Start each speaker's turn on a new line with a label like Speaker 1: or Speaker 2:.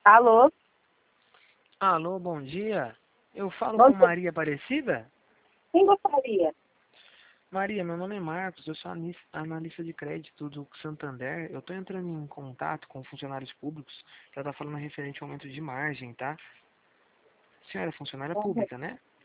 Speaker 1: Alô?
Speaker 2: Alô, bom dia. Eu falo
Speaker 1: Bom
Speaker 2: com
Speaker 1: dia.
Speaker 2: Maria Aparecida?
Speaker 1: Quem gostaria?
Speaker 2: Maria, meu nome é Marcos, eu sou analista de crédito do Santander. Eu estou entrando em contato com funcionários públicos para estar falando referente ao aumento de margem, tá? A senhora é funcionária pública, né?